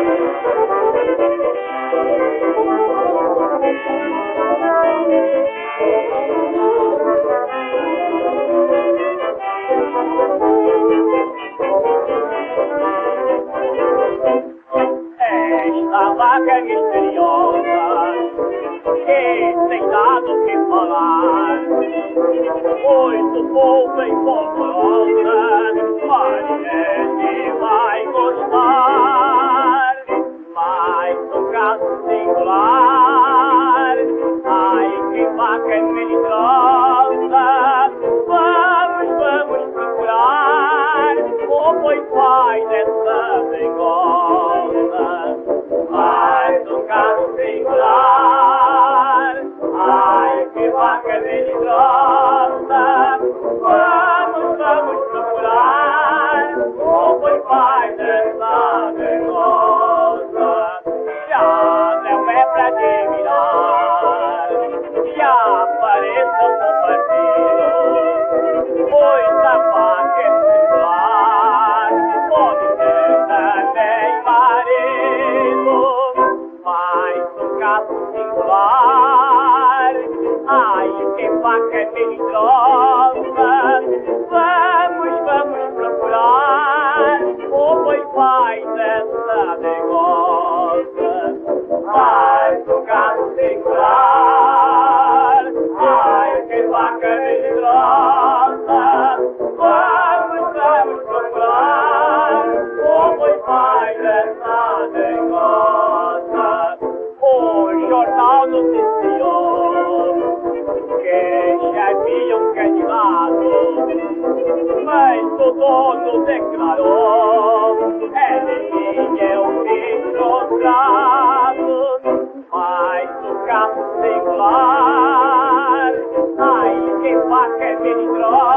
Esta vaca misteriosa que tem dado o que falar, muito povo em polvorosa, mas gente vai gostar. Mais um caso singular, ai que vaca melindrosa, vamos procurar o boi pai dessa dengosa. Mais um caso singular, ai que vaca melindrosa, vamos procurar o boi pai dessa dengosa. Já não é pra admirar, já pareça um bom partido, pois a vaca é singular, pode ser também marido. Mais um caso singular, ai que vaca melindrosa, vamos procurar o boi pai dessa dengosa. Mais um caso singular, ai que vaca melindrosa, vamos procurar o boi pai dessa dengosa. O jornal noticiou que já havia um candidato, mas o dono declarou ele é o contrato. Mais um caso singular, ai que vaca melindrosa.